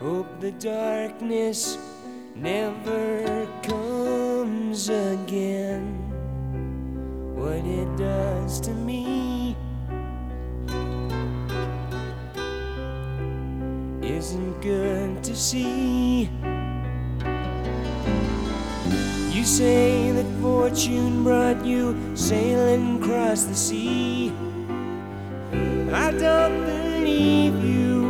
Hope the darkness never comes again. What it does to me isn't good to see. You say that fortune brought you sailing across the sea. I don't believe you